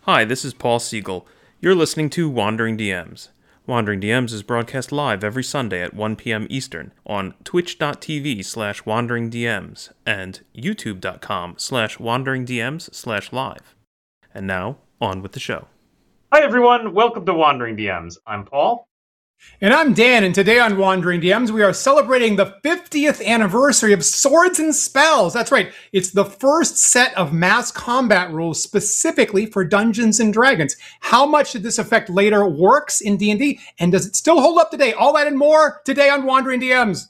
Hi, this is Paul Siegel. You're listening to Wandering DMs. Wandering DMs is broadcast live every Sunday at 1 p.m. Eastern on twitch.tv/wanderingdms and youtube.com/wanderingdms/live. And now, on with the show. Hi everyone, welcome to Wandering DMs. I'm Paul. And I'm Dan, and today on Wandering DMs, we are celebrating the 50th anniversary of Swords and Spells. That's right, it's the first set of mass combat rules specifically for Dungeons & Dragons. How much did this affect later works in D&D, and does it still hold up today? All that and more today on Wandering DMs.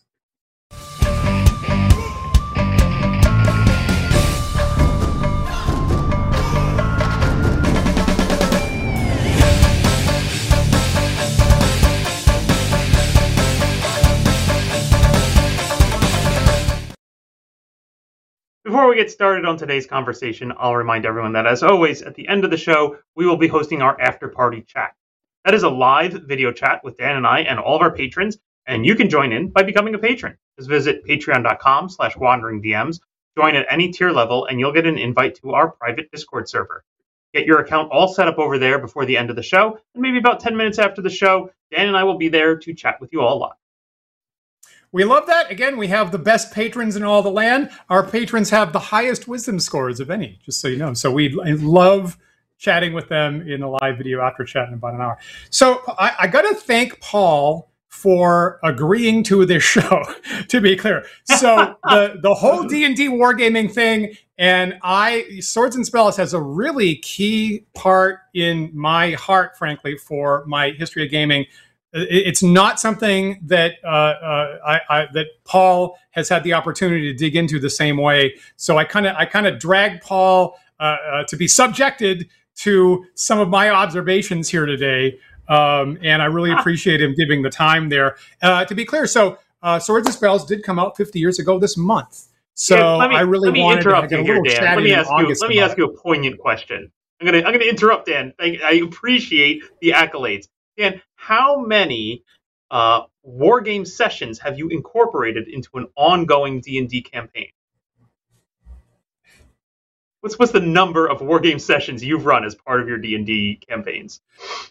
Before we get started on today's conversation, I'll remind everyone that, as always, at the end of the show, we will be hosting our after-party chat. That is a live video chat with Dan and I and all of our patrons, and you can join in by becoming a patron. Just visit patreon.com/wanderingdms, join at any tier level, and you'll get an invite to our private Discord server. Get your account all set up over there before the end of the show, and maybe about 10 minutes after the show, Dan and I will be there to chat with you all live. We love that. Again, we have the best patrons in all the land. Our patrons have the highest wisdom scores of any, just so you know. So we love chatting with them in a live video after chat in about an hour. So I got to thank Paul for agreeing to this show, to be clear. So the whole D&D wargaming thing, and Swords and Spells has a really key part in my heart, frankly, for my history of gaming. It's not something that that Paul has had the opportunity to dig into the same way. So I kind of dragged Paul to be subjected to some of my observations here today, and I really appreciate him giving the time there. To be clear, so Swords and Spells did come out 50 years ago this month. So yeah, I really wanted to get a little chatty in August. Let me ask you a poignant question. I'm gonna interrupt, Dan. I appreciate the accolades. Dan, how many war game sessions have you incorporated into an ongoing D&D campaign? What's the number of war game sessions you've run as part of your D&D campaigns?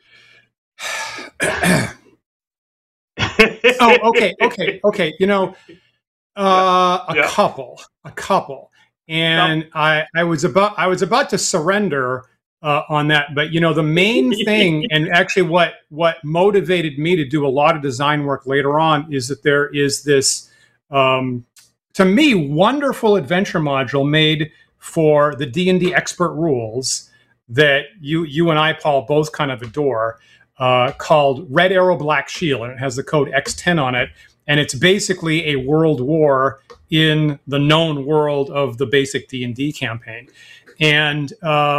Okay. You know, a couple, and I was about to surrender on that, but you know, the main thing, and actually what motivated me to do a lot of design work later on, is that there is this to me wonderful adventure module made for the D&D expert rules that you and I, Paul, both kind of adore, called Red Arrow Black Shield, and it has the code X10 on it, and it's basically a world war in the known world of the basic D&D campaign. And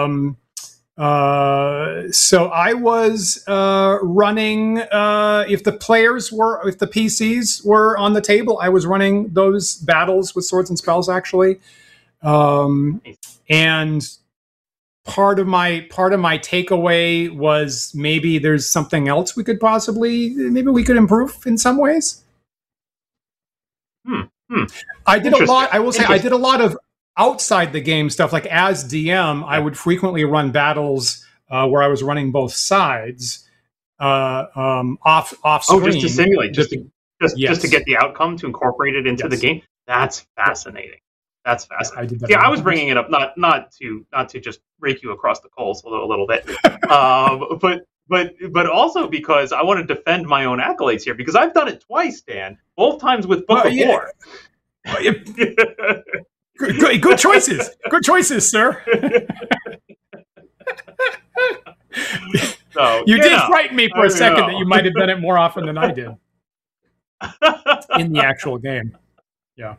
so I was running, if the PCs were on the table, I was running those battles with Swords and Spells, actually. And part of my takeaway was maybe there's something else we could improve in some ways. I did a lot. I will say I did a lot of outside the game stuff. Like as DM, I would frequently run battles where I was running both sides off screen. Oh, just to simulate, just to get the outcome, to incorporate it into the game. That's fascinating. That's fascinating. I did that. Yeah, I was bringing it up not to just rake you across the coals a little bit, but also because I want to defend my own accolades here, because I've done it twice, Dan. Both times with Book of War. Good choices. Good choices, sir. So, you did frighten me for a second that you might have done it more often than I did in the actual game. Yeah.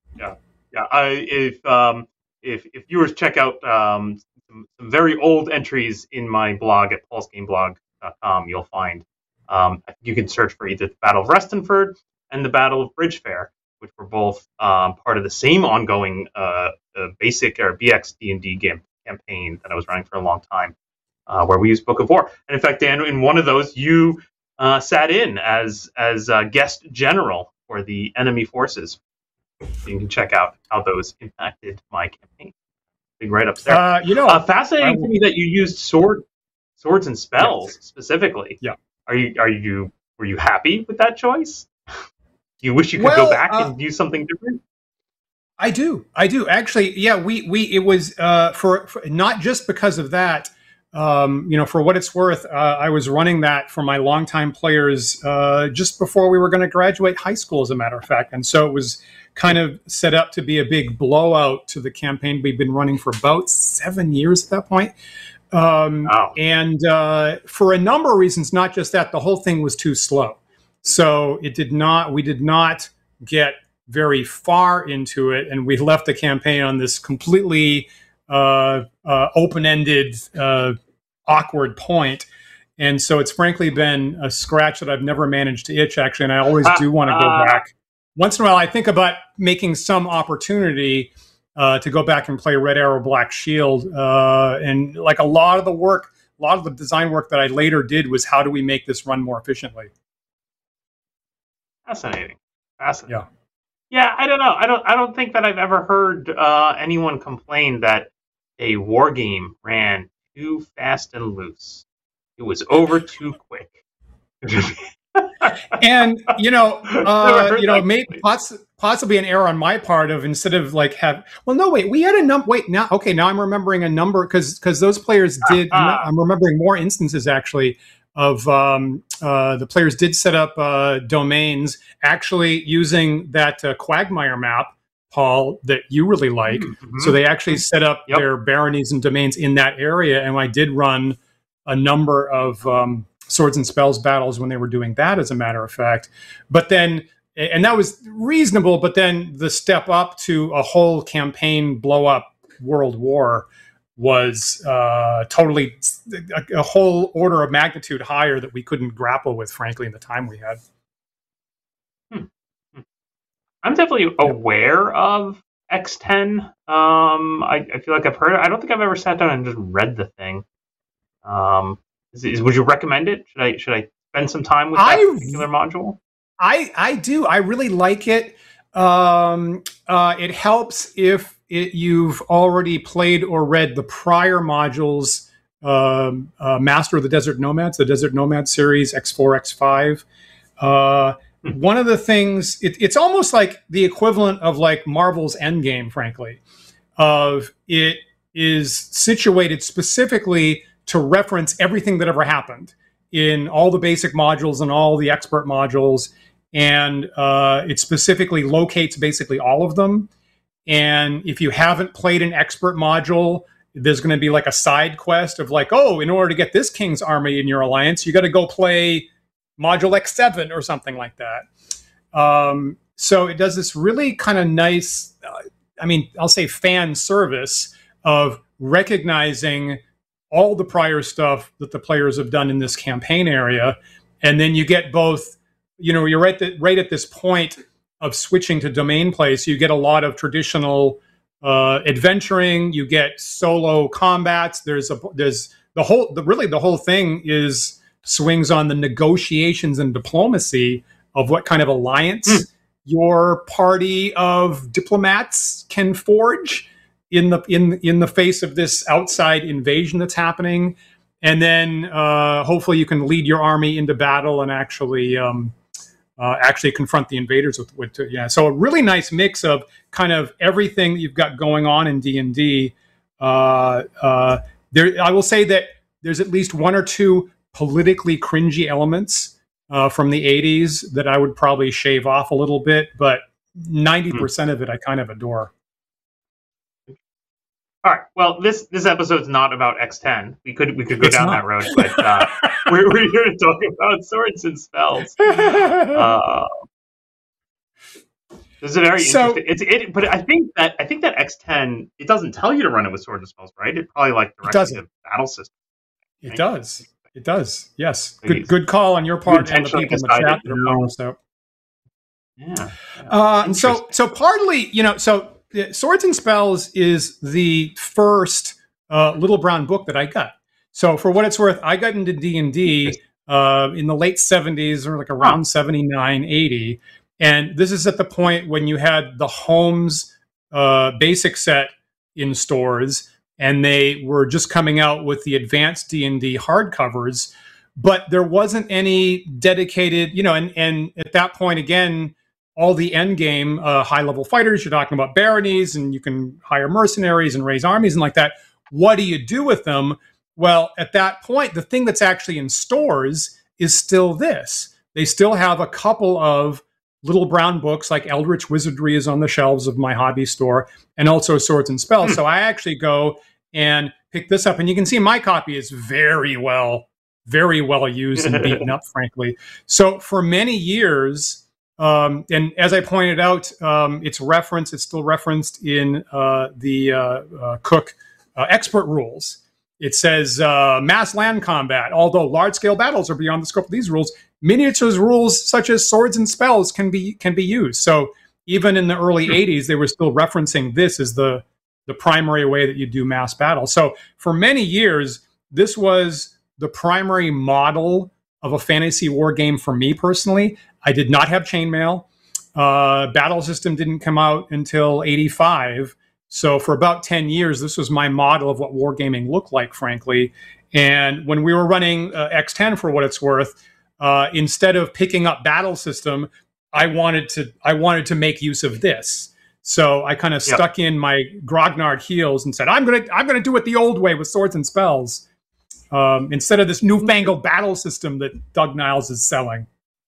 If viewers check out some very old entries in my blog at paulsgameblog.com, you'll find you can search for either the Battle of Restonford and the Battle of Bridgefair, which were both part of the same ongoing basic or BX D&D campaign that I was running for a long time, where we used Book of War. And in fact, Dan, in one of those, you sat in as guest general for the enemy forces. So you can check out how those impacted my campaign. big write-ups there. Fascinating to me that you used swords and spells specifically. Yeah. Were you happy with that choice? Do you wish you could go back and do something different? I do actually. Yeah, it was for not just because of that. For what it's worth, I was running that for my longtime players just before we were going to graduate high school, as a matter of fact. And so it was kind of set up to be a big blowout to the campaign we've been running for about 7 years at that point. And for a number of reasons, not just that, the whole thing was too slow. So we did not get very far into it, and we left the campaign on this completely open-ended, awkward point. And so it's frankly been a scratch that I've never managed to itch, actually, and I always do want to go back. Once in a while, I think about making some opportunity to go back and play Red Arrow, Black Shield. And like a lot of the design work that I later did was how do we make this run more efficiently? Fascinating. Yeah, I don't know. I don't think that I've ever heard anyone complain that a war game ran too fast and loose. It was over too quick. And maybe possibly an error on my part of instead of like we had a number. Wait, now I'm remembering a number because those players did. I'm remembering more instances actually of the players did set up domains actually using that Quagmire map, Paul, that you really like. Mm-hmm. So they actually set up their baronies and domains in that area, and I did run a number of swords and spells battles when they were doing that, as a matter of fact. But then, and that was reasonable, but then the step up to a whole campaign blow up world war was totally a whole order of magnitude higher that we couldn't grapple with, frankly, in the time we had. I'm definitely aware of X10. I feel like I've heard it. I don't think I've ever sat down and just read the thing. Would you recommend it? Should I spend some time with that particular module? I do. I really like it. It helps if you've already played or read the prior modules, Master of the Desert Nomads, the Desert Nomad series, X4, X5. One of the things, it's almost like the equivalent of like Marvel's Endgame, frankly. It is situated specifically to reference everything that ever happened in all the basic modules and all the expert modules. And it specifically locates basically all of them. And if you haven't played an expert module, there's going to be like a side quest of like, in order to get this king's army in your alliance, you got to go play module X7 or something like that. So it does this really kind of nice, I'll say fan service of recognizing all the prior stuff that the players have done in this campaign area. And then you get both, you're right at this point of switching to domain play. So you get a lot of traditional adventuring, you get solo combats. The whole thing swings on the negotiations and diplomacy of what kind of alliance your party of diplomats can forge in the face of this outside invasion that's happening. And then hopefully you can lead your army into battle and actually confront the invaders with. So a really nice mix of kind of everything that you've got going on in D&D. I will say that there's at least one or two politically cringy elements from the 80s that I would probably shave off a little bit, but 90% of it I kind of adore. All right. Well, this episode's not about X10. We could go down that road, but we're here to talk about swords and spells. This is a very interesting. But I think that X10 it doesn't tell you to run it with swords and spells, right? It probably directs the battle system. Right? It does. It does. Yes. Good call on your part and the people in the chat. And so partly, Swords and Spells is the first Little Brown book that I got. So for what it's worth, I got into D&D in the late 70s or like around 79, 80. And this is at the point when you had the Holmes basic set in stores. and they were just coming out with the advanced D&D hardcovers, but there wasn't any dedicated, and at that point, again, all the end game high-level fighters, you're talking about baronies, and you can hire mercenaries and raise armies and like that. What do you do with them? Well, at that point, the thing that's actually in stores is still this. They still have a couple of little brown books, like Eldritch Wizardry is on the shelves of my hobby store, and also Swords and Spells. So I actually go and pick this up, and you can see my copy is very well used and beaten up, frankly. So for many years, and as I pointed out, it's still referenced in the Cook expert rules. It says mass land combat, although large-scale battles are beyond the scope of these rules, miniatures rules such as swords and spells can be used. So even in the early 80s, they were still referencing this as the primary way that you do mass battle. So for many years, this was the primary model of a fantasy war game for me personally. I did not have chainmail. Battle system didn't come out until 85. So for about 10 years, this was my model of what wargaming looked like, frankly. And when we were running X10 for what it's worth, instead of picking up battle system, I wanted to make use of this. So I kind of stuck in my grognard heels and said, I'm gonna do it the old way with Swords and Spells, instead of this newfangled battle system that Doug Niles is selling.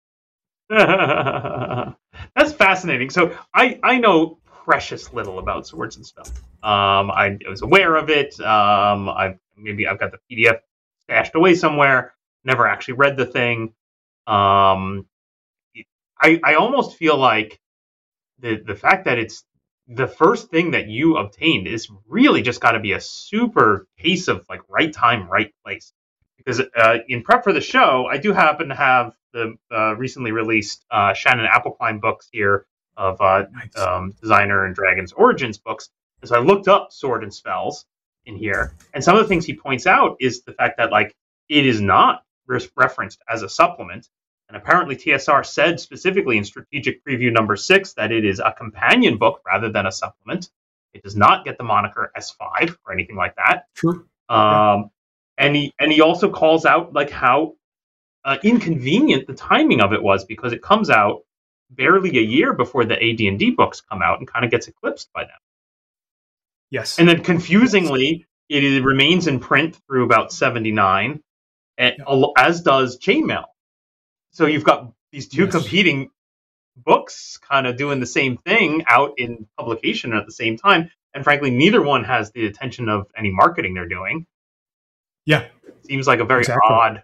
That's fascinating. So I know precious little about Swords and Spells. I was aware of it. I've got the PDF stashed away somewhere. Never actually read the thing. I almost feel like the fact that it's the first thing that you obtained is really just got to be a super case of like right time, right place. Because in prep for the show, I do happen to have the recently released Shannon Appelkline books here of Designer and Dragons Origins books. And so I looked up Sword and Spells in here, and some of the things he points out is the fact that like it is not referenced as a supplement. And apparently TSR said specifically in Strategic Preview number 6 that it is a companion book rather than a supplement. It does not get the moniker S5 or anything like that. True. And he also calls out like how inconvenient the timing of it was, because it comes out barely a year before the AD&D books come out and kind of gets eclipsed by them. Yes. And then confusingly, it remains in print through about 79, as does Chainmail. So you've got these two competing books kind of doing the same thing out in publication at the same time. And frankly, neither one has the attention of any marketing they're doing. Yeah. Seems like a very odd,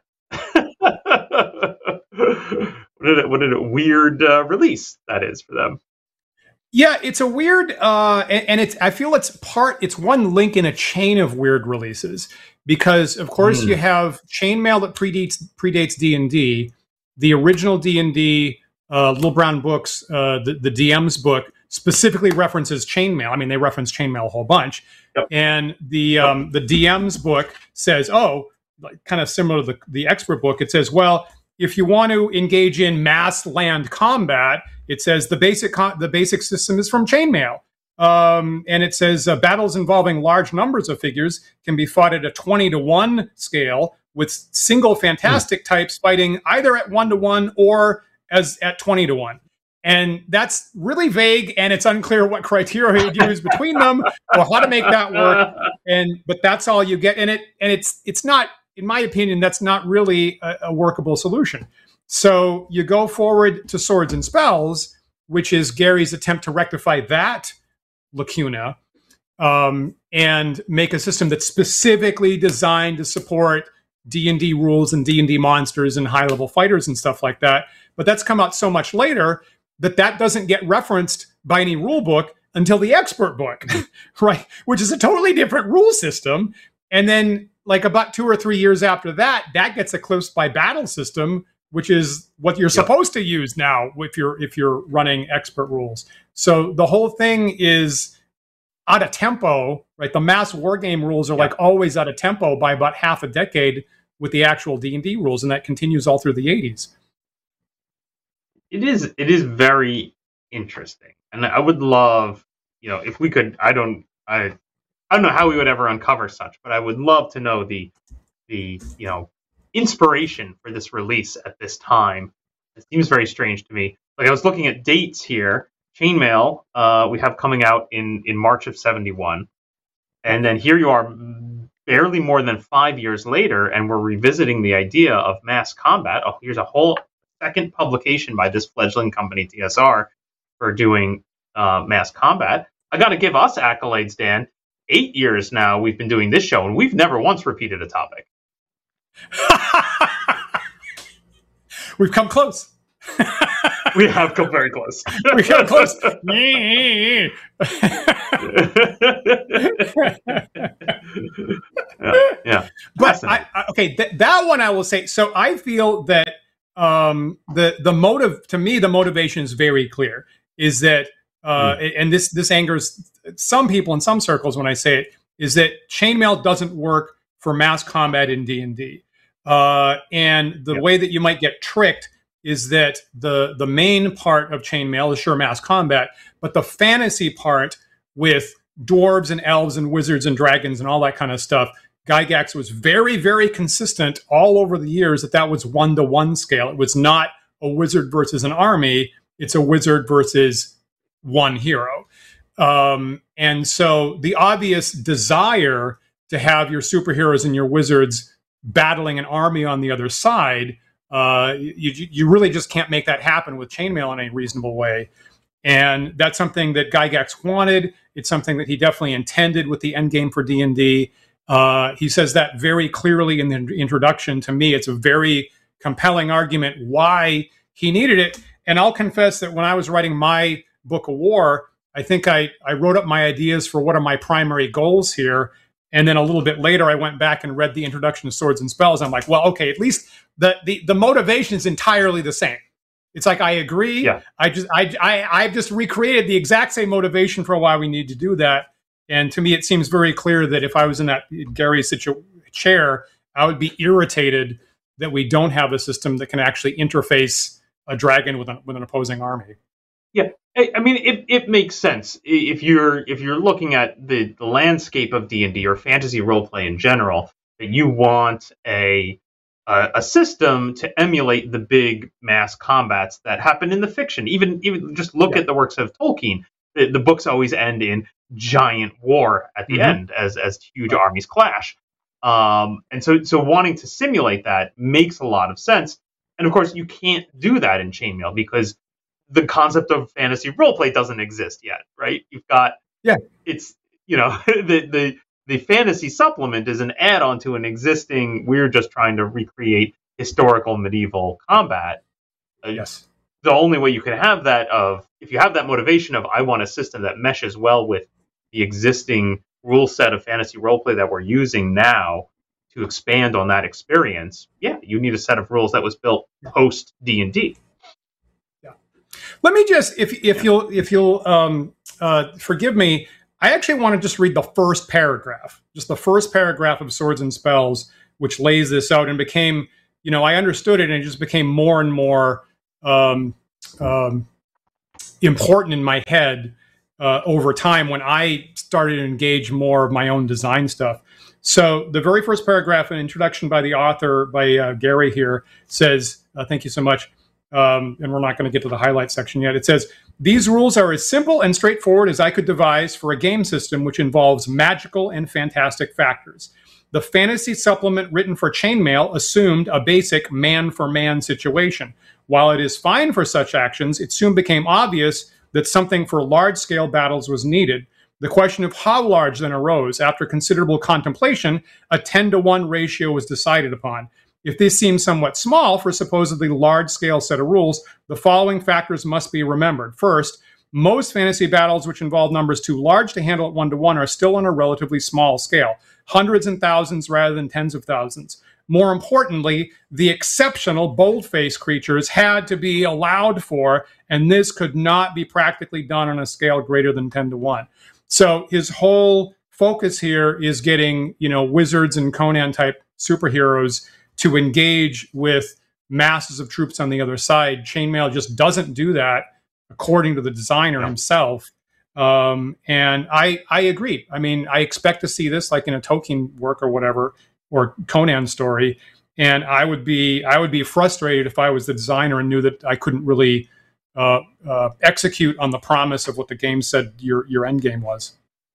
what a weird release that is for them. Yeah, it's a weird, and I feel it's one link in a chain of weird releases, because of course you have Chainmail that predates D&D. The original D&D Little Brown books, the DM's book specifically references Chainmail. I mean, they reference Chainmail a whole bunch. Yep. And the DM's book says, like, kind of similar to the expert book, it says, well, if you want to engage in mass land combat, it says the basic system is from Chainmail. And it says battles involving large numbers of figures can be fought at a 20-to-1 scale, with single fantastic types fighting either at 1-to-1 or as at 20-to-1. And that's really vague, and it's unclear what criteria you use between them or how to make that work. But that's all you get. And it's not, in my opinion, that's not really a workable solution. So you go forward to Swords and Spells, which is Gary's attempt to rectify that lacuna, and make a system that's specifically designed to support D&D rules and D&D monsters and high-level fighters and stuff like that. But that's come out so much later that doesn't get referenced by any rule book until the expert book, right? Which is a totally different rule system. And then, like, about 2 or 3 years after that gets eclipsed by battle system, which is what you're supposed to use now if you're running expert rules. So the whole thing is out of tempo, right? The mass wargame rules are like always out of tempo by about half a decade with the actual D&D rules, and that continues all through the 80s. It is very interesting, and I would love, if we could. I I don't know how we would ever uncover such, but I would love to know the inspiration for this release at this time. It seems very strange to me. Like I was looking at dates here. Chainmail we have coming out in March of 71. And then here you are barely more than 5 years later, and we're revisiting the idea of mass combat. Oh, here's a whole second publication by this fledgling company, TSR, for doing mass combat. I got to give us accolades, Dan. 8 years now we've been doing this show, and we've never once repeated a topic. We've come close. We have come very close. We come close. Yeah. But that one I will say. So I feel that the motive, to me, the motivation is very clear. Is that and this angers some people in some circles when I say it, is that chainmail doesn't work for mass combat in D&D. And the way that you might get tricked is that the main part of chainmail is sure mass combat, but the fantasy part with dwarves and elves and wizards and dragons and all that kind of stuff, Gygax was very, very consistent all over the years that was 1-to-1 scale. It was not a wizard versus an army. It's a wizard versus one hero. And so the obvious desire to have your superheroes and your wizards battling an army on the other side, you really just can't make that happen with chainmail in a reasonable way. And that's something that Gygax wanted. It's something that he definitely intended with the endgame for D&D. He says that very clearly in the introduction. To me, it's a very compelling argument why he needed it. And I'll confess that when I was writing my book of war, I think I wrote up my ideas for what are my primary goals here. And then a little bit later, I went back and read the introduction to Swords and Spells. I'm like, well, okay, at least the motivation is entirely the same. It's like, I agree. Yeah. I've just recreated the exact same motivation for why we need to do that. And to me, it seems very clear that if I was in that Gary's chair, I would be irritated that we don't have a system that can actually interface a dragon with an opposing army. Yeah, I mean, it makes sense if you're looking at the landscape of D&D or fantasy roleplay in general, that you want a system to emulate the big mass combats that happen in the fiction. Even just look at the works of Tolkien. The books always end in giant war at the end as huge armies clash. And so wanting to simulate that makes a lot of sense. And of course, you can't do that in chainmail because the concept of fantasy roleplay doesn't exist yet, right? You've got it's the fantasy supplement is an add-on to an existing. We're just trying to recreate historical medieval combat. Yes. The only way you can have that if you have that motivation of I want a system that meshes well with the existing rule set of fantasy roleplay that we're using now to expand on that experience, you need a set of rules that was built post D&D. Let me just, if you'll forgive me, I actually want to just read the first paragraph of Swords and Spells, which lays this out and became, I understood it and it just became more and more important in my head over time when I started to engage more of my own design stuff. So the very first paragraph, an introduction by the author, by Gary here, says, thank you so much. And we're not going to get to the highlight section yet. It says, these rules are as simple and straightforward as I could devise for a game system which involves magical and fantastic factors. The fantasy supplement written for chainmail assumed a basic man-for-man situation. While it is fine for such actions, it soon became obvious that something for large-scale battles was needed. The question of how large then arose. After considerable contemplation, a 10-to-1 ratio was decided upon. If this seems somewhat small for a supposedly large-scale set of rules, the following factors must be remembered. First, most fantasy battles which involve numbers too large to handle at 1-to-1 are still on a relatively small scale, hundreds and thousands rather than tens of thousands. More importantly, the exceptional bold-faced creatures had to be allowed for, and this could not be practically done on a scale greater than 10-to-1. So his whole focus here is getting, wizards and Conan-type superheroes to engage with masses of troops on the other side. Chainmail just doesn't do that, according to the designer himself. And I agree. I mean, I expect to see this like in a Tolkien work or whatever, or Conan story. And I would be frustrated if I was the designer and knew that I couldn't really execute on the promise of what the game said your end game was.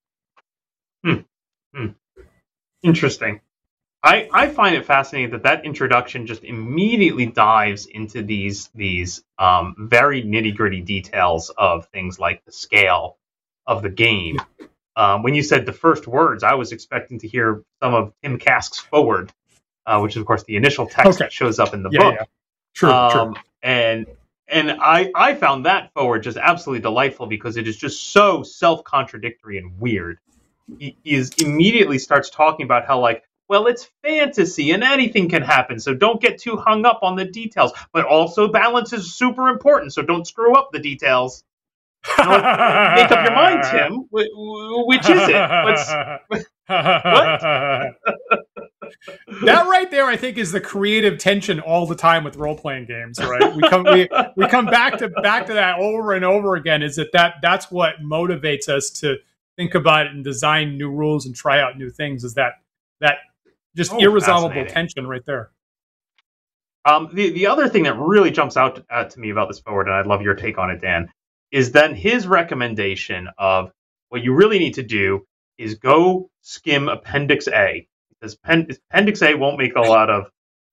Interesting. I find it fascinating that introduction just immediately dives into these very nitty gritty details of things like the scale of the game. When you said the first words, I was expecting to hear some of Tim Kask's forward, which is of course the initial text that shows up in the book. Yeah. True. And I found that forward just absolutely delightful because it is just so self-contradictory and weird. He immediately starts talking about how, like, well, it's fantasy and anything can happen, so don't get too hung up on the details. But also balance is super important, so don't screw up the details. Make up your mind, Tim. Which is it? What? That right there, I think, is the creative tension all the time with role-playing games. Right? We come back to that over and over again. Is that's what motivates us to think about it and design new rules and try out new things? Is that just irresolvable tension right there? The other thing that really jumps out to me about this forward, and I'd love your take on it, Dan, is then his recommendation of what you really need to do is go skim Appendix A. Because Appendix A won't make a lot of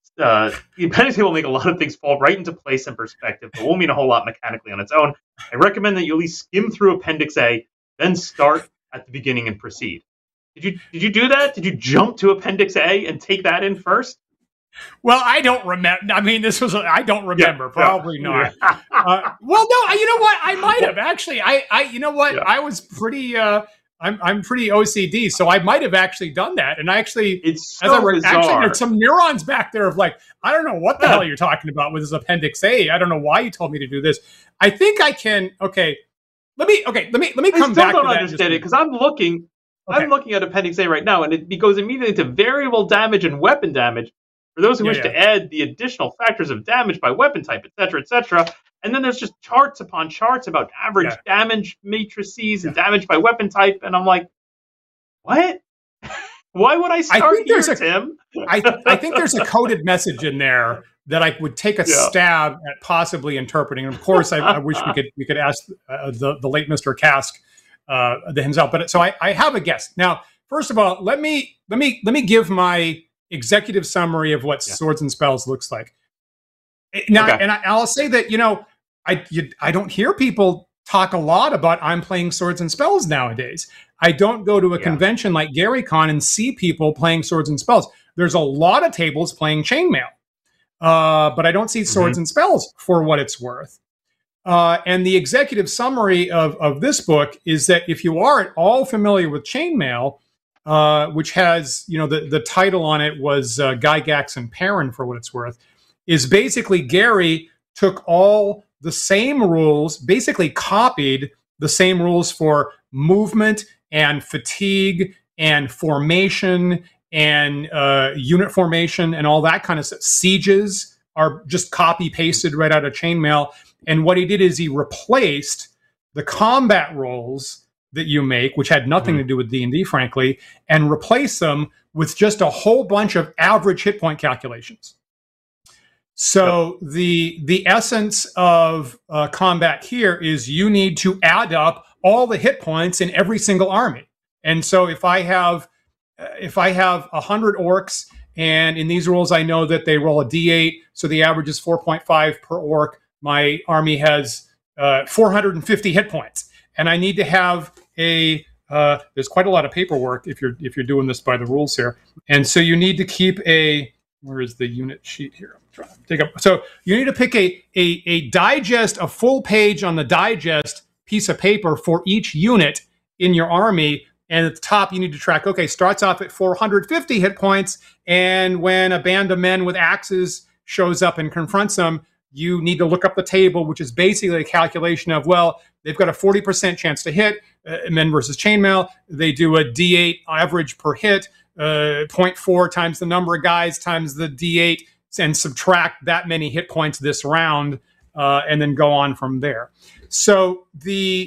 things fall right into place and perspective. It won't mean a whole lot mechanically on its own. I recommend that you at least skim through Appendix A, then start at the beginning and proceed. Did you do that? Did you jump to Appendix A and take that in first? Well, I don't remember. I mean, I don't remember. Yeah, probably not. Well, no. You know what? I might have actually. You know what? Yeah. I was pretty. I'm pretty OCD, so I might have actually done that. And I actually, actually, there's some neurons back there of like, I don't know what the hell you're talking about with this Appendix A. I don't know why you told me to do this. I think I can. Okay, let me come back. I still don't understand it because I'm looking. Okay. I'm looking at Appendix A right now, and it goes immediately to variable damage and weapon damage for those who wish to add the additional factors of damage by weapon type, etc., etc. And then there's just charts upon charts about average damage matrices and damage by weapon type, and I'm like, what? Why would I start here, Tim? I think there's a coded message in there that I would take a stab at possibly interpreting. And of course, I wish we could ask the late Mr. Kask himself. But so I have a guess. Now, first of all, let me give my executive summary of what Swords and Spells looks like. Now, and I'll say that, I don't hear people talk a lot about I'm playing Swords and Spells nowadays. I don't go to a convention like GaryCon and see people playing Swords and Spells. There's a lot of tables playing Chainmail, but I don't see Swords and Spells for what it's worth. And the executive summary of this book is that if you are at all familiar with Chainmail, which has, the title on it was Gygax and Perrin for what it's worth, is basically Gary took all the same rules, basically copied the same rules for movement and fatigue and formation and unit formation and all that kind of stuff. Sieges are just copy pasted right out of Chainmail. And what he did is he replaced the combat rolls that you make, which had nothing to do with D&D, frankly, and replaced them with just a whole bunch of average hit point calculations. So the essence of combat here is you need to add up all the hit points in every single army. And so if I have 100 orcs, and in these rules I know that they roll a d8, so the average is 4.5 per orc. My army has 450 hit points, and I need to have there's quite a lot of paperwork if you're doing this by the rules here, and so you need to keep where is the unit sheet here? I'm trying to take up. So you need to pick a digest, a full page on the digest piece of paper for each unit in your army. And at the top, you need to track, starts off at 450 hit points. And when a band of men with axes shows up and confronts them, you need to look up the table, which is basically a calculation of, they've got a 40% chance to hit, men versus Chainmail. They do a D8 average per hit, 0.4 times the number of guys times the D8, and subtract that many hit points this round, and then go on from there. So the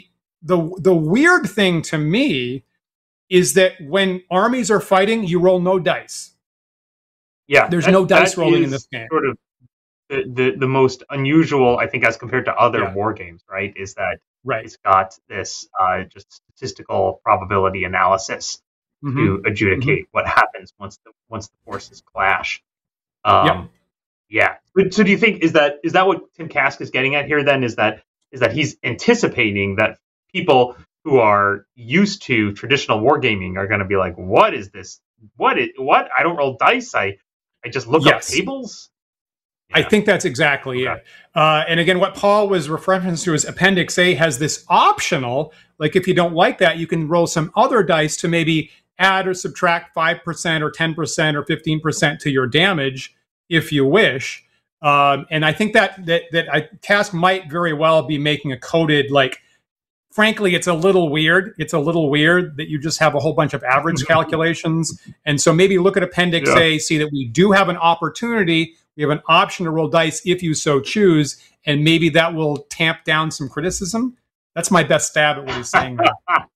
the weird thing to me is that when armies are fighting, you roll no dice. Yeah, there's no dice rolling in this game. Sort of the most unusual, I think, as compared to other war games, right? Is that it's got this just statistical probability analysis to adjudicate what happens once the forces clash. Yeah. So do you think is that what Tim Kask is getting at here? Then is that he's anticipating that people who are used to traditional wargaming are going to be like, what is this? What? I don't roll dice. I just look up tables. Yeah. I think that's exactly it. And again, what Paul was referring to is Appendix A has this optional, like if you don't like that, you can roll some other dice to maybe add or subtract 5% or 10% or 15% to your damage if you wish. And I think that Kask might very well be making a coded, like, frankly, it's a little weird. It's a little weird that you just have a whole bunch of average calculations. And so maybe look at Appendix A, see that we do have an opportunity. We have an option to roll dice if you so choose, and maybe that will tamp down some criticism. That's my best stab at what he's saying there.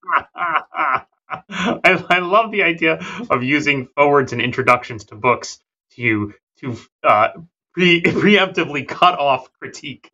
I love the idea of using forwards and introductions to books to preemptively cut off critique.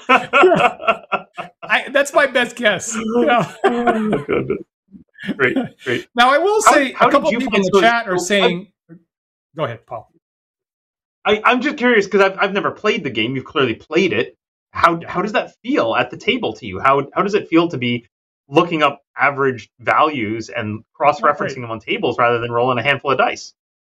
That's my best guess. Yeah. Oh, goodness. Great. Now, I will say a couple of people in the chat are saying... Go ahead, Paul. I'm just curious, because I've never played the game. You've clearly played it. How does that feel at the table to you? How does it feel to be looking up average values and cross-referencing them on tables rather than rolling a handful of dice?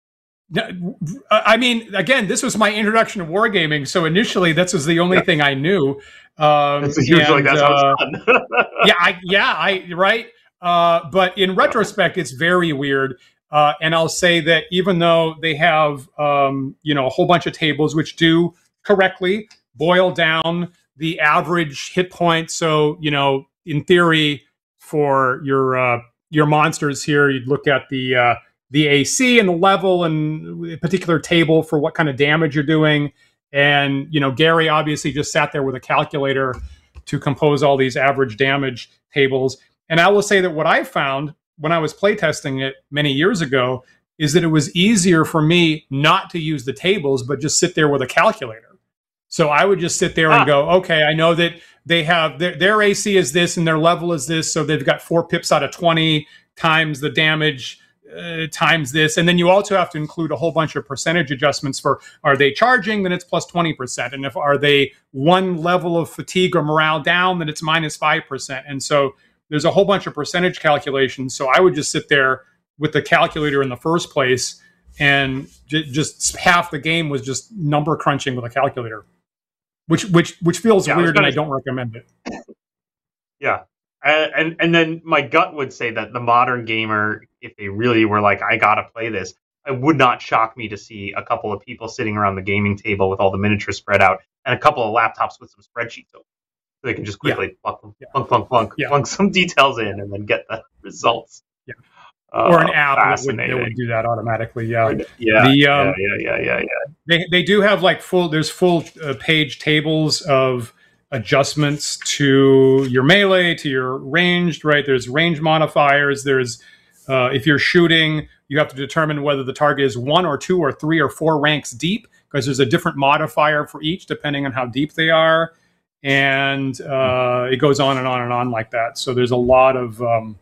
I mean, again, this was my introduction to wargaming, so initially this was the only thing I knew. That's usually that's how it's done. Right. But in retrospect, it's very weird. And I'll say that even though they have, a whole bunch of tables which do correctly boil down the average hit point. So, in theory, for your monsters here, you'd look at the AC and the level and a particular table for what kind of damage you're doing. And, Gary obviously just sat there with a calculator to compose all these average damage tables. And I will say that what I found when I was playtesting it many years ago is that it was easier for me not to use the tables, but just sit there with a calculator. So I would just sit there and go, okay, I know that they have their AC is this and their level is this. So they've got 4 pips out of 20 times the damage times this. And then you also have to include a whole bunch of percentage adjustments for, are they charging? Then it's plus 20%. And if are they one level of fatigue or morale down, then it's minus 5%. And so there's a whole bunch of percentage calculations. So I would just sit there with the calculator in the first place, and just half the game was just number crunching with a calculator, which feels weird, and I don't recommend it. Yeah. And then my gut would say that the modern gamer, if they really were like, I gotta play this, it would not shock me to see a couple of people sitting around the gaming table with all the miniatures spread out and a couple of laptops with some spreadsheets open. So they can just quickly plunk some details in and then get the results. Yeah. Or an app that would do that automatically. Yeah. They do have like full page tables of adjustments to your melee, to your ranged, right? There's range modifiers. There's if you're shooting, you have to determine whether the target is 1 or 2 or 3 or 4 ranks deep, because there's a different modifier for each depending on how deep they are. And it goes on and on and on like that. So there's a lot of.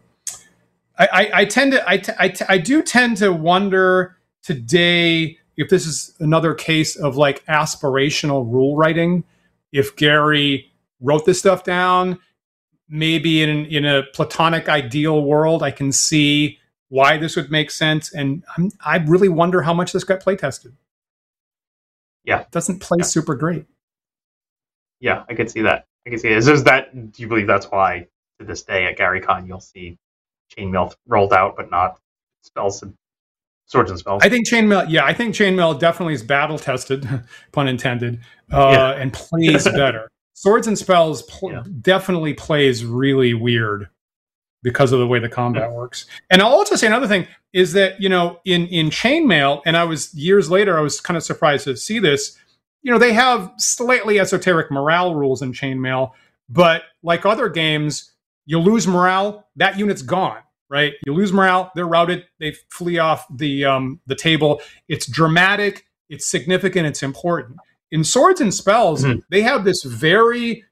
I do tend to wonder today if this is another case of like aspirational rule writing. If Gary wrote this stuff down, maybe in a platonic ideal world, I can see why this would make sense. And I really wonder how much this got play tested. Yeah, it doesn't play super great. Yeah, I could see that. Do you believe that's why to this day at GaryCon you'll see chainmail rolled out, but not spells and swords and spells? I think chainmail definitely is battle tested, pun intended, and plays better. Swords and spells definitely plays really weird because of the way the combat works. And I'll also say another thing is that, in chainmail, and years later, I was kind of surprised to see this, they have slightly esoteric morale rules in chainmail, but like other games, you lose morale, that unit's gone, right? You lose morale, they're routed, they flee off the table. It's dramatic, it's significant, it's important. In Swords and Spells, they have this very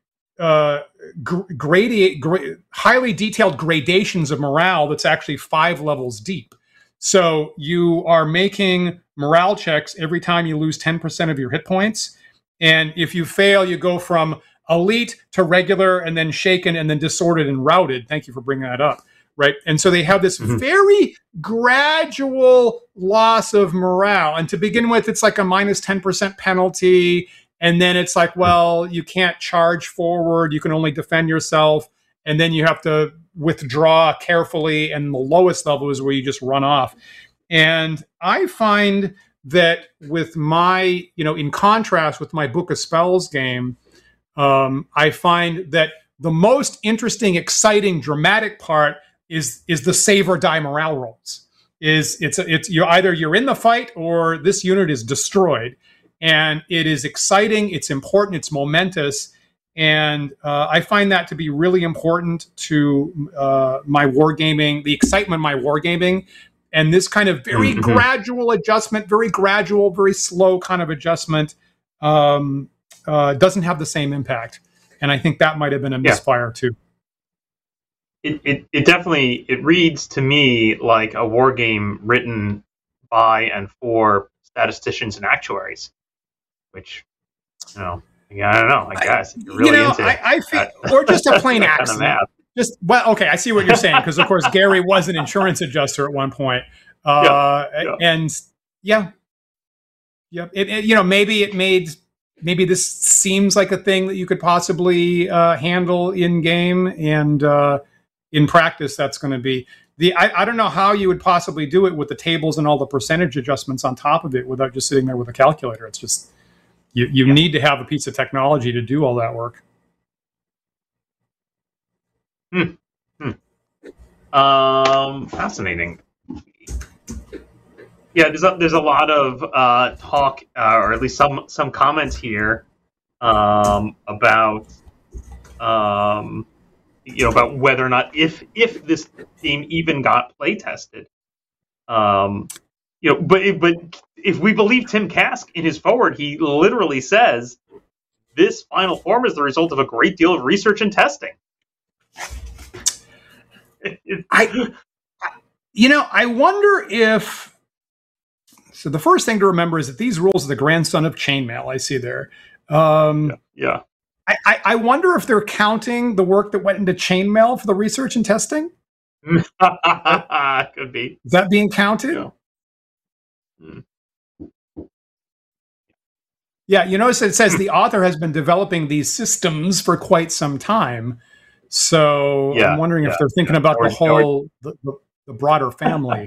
highly detailed gradations of morale that's actually 5 levels deep. So you are making morale checks every time you lose 10% of your hit points. And if you fail, you go from elite to regular and then shaken and then disordered and routed. Thank you for bringing that up. Right. And so they have this very gradual loss of morale. And to begin with, it's like a minus 10% penalty. And then it's like, well, you can't charge forward. You can only defend yourself. And then you have to withdraw carefully. And the lowest level is where you just run off. And I find that with my, in contrast with my Book of Spells game, I find that the most interesting, exciting, dramatic part is the save or die morale rolls. It's you're in the fight or this unit is destroyed, and it is exciting. It's important. It's momentous, and I find that to be really important to my wargaming, the excitement of my wargaming, and this kind of very gradual adjustment, very gradual, very slow kind of adjustment doesn't have the same impact, and I think that might have been a misfire too. It definitely reads to me like a war game written by and for statisticians and actuaries, which I don't know. I guess if you're really into I feel, or just a plain accident. Okay, I see what you're saying, because of course Gary was an insurance adjuster at one point, and maybe this seems like a thing that you could possibly handle in game, and in practice, that's going to be I don't know how you would possibly do it with the tables and all the percentage adjustments on top of it without just sitting there with a calculator. It's just you need to have a piece of technology to do all that work. Fascinating. Yeah, there's a lot of talk, or at least some comments here about about whether or not if this theme even got play tested. But if we believe Tim Kask in his forward, he literally says this final form is the result of a great deal of research and testing. I wonder if. So the first thing to remember is that these rules are the grandson of chainmail. I see there. Yeah. I wonder if they're counting the work that went into chainmail for the research and testing. Could be. Is that being counted? Yeah. You notice it says the author has been developing these systems for quite some time. So I'm wondering if they're thinking about the broader family.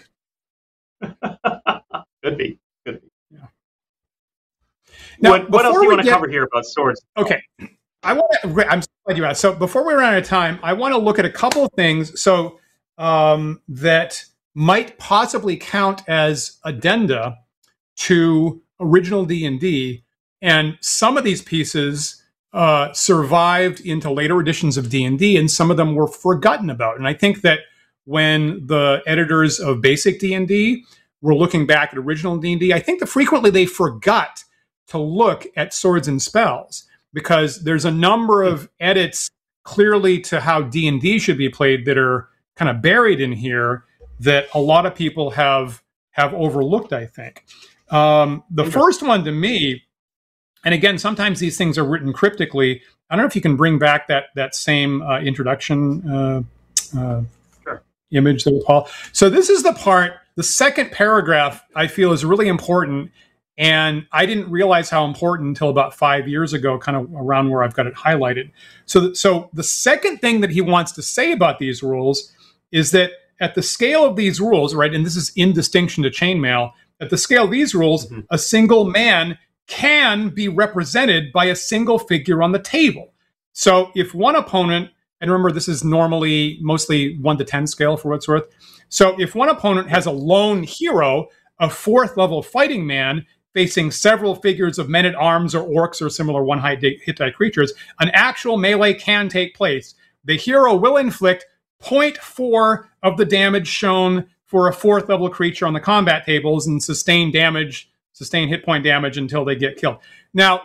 Could be. Yeah. Now, what else do you want to cover here about swords? Okay. I'm so glad you asked. So before we run out of time, I want to look at a couple of things that might possibly count as addenda to original D&D. And some of these pieces survived into later editions of D&D, and some of them were forgotten about. And I think that when the editors of basic D&D were looking back at original D&D, I think that frequently they forgot to look at Swords and Spells, because there's a number of edits clearly to how D&D should be played that are kind of buried in here that a lot of people have overlooked, I think. The first one to me, and again, sometimes these things are written cryptically. I don't know if you can bring back that same introduction image that we call. So this is the second paragraph I feel is really important. And I didn't realize how important until about 5 years ago, kind of around where I've got it highlighted. So the second thing that he wants to say about these rules is that at the scale of these rules, right, and this is in distinction to chainmail, at the scale of these rules, a single man can be represented by a single figure on the table. So if one opponent, and remember this is normally mostly 1 to 10 scale for what it's worth. So if one opponent has a lone hero, a 4th level fighting man, facing several figures of men-at-arms or orcs or similar one-hit die creatures, an actual melee can take place the hero will inflict 0.4 of the damage shown for a 4th level creature on the combat tables and sustain hit point damage until they get killed. Now,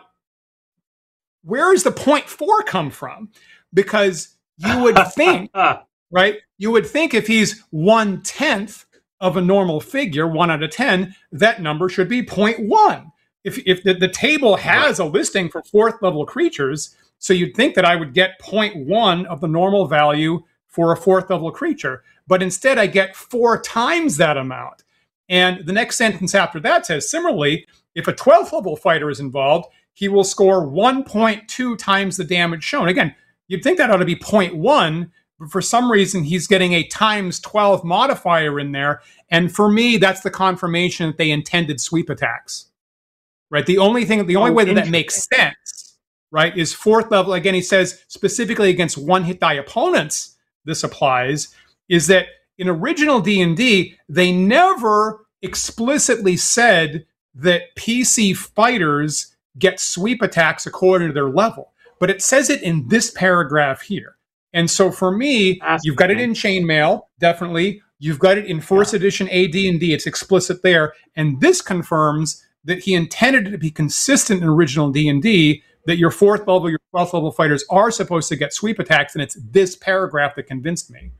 where does the 0.4 come from? Because you would think, right? You would think if he's 1/10 of a normal figure, 1 out of 10, that number should be 0.1. If the table has a listing for 4th level creatures, so you'd think that I would get 0.1 of the normal value for a 4th level creature. But instead, I get 4 times that amount. And the next sentence after that says, similarly, if a 12th level fighter is involved, he will score 1.2 times the damage shown. Again, you'd think that ought to be 0.1, but for some reason, he's getting a times 12 modifier in there. And for me, that's the confirmation that they intended sweep attacks, right? The only way that makes sense, right, is 4th level. Again, he says specifically against one-hit die opponents, this applies, is that in original D&D, they never explicitly said that PC fighters get sweep attacks according to their level. But it says it in this paragraph here. And so for me, you've got it in Chainmail, definitely. You've got it in 1st edition AD&D. It's explicit there. And this confirms that he intended it to be consistent in original D&D, that your 4th level, your 12th level fighters are supposed to get sweep attacks. And it's this paragraph that convinced me.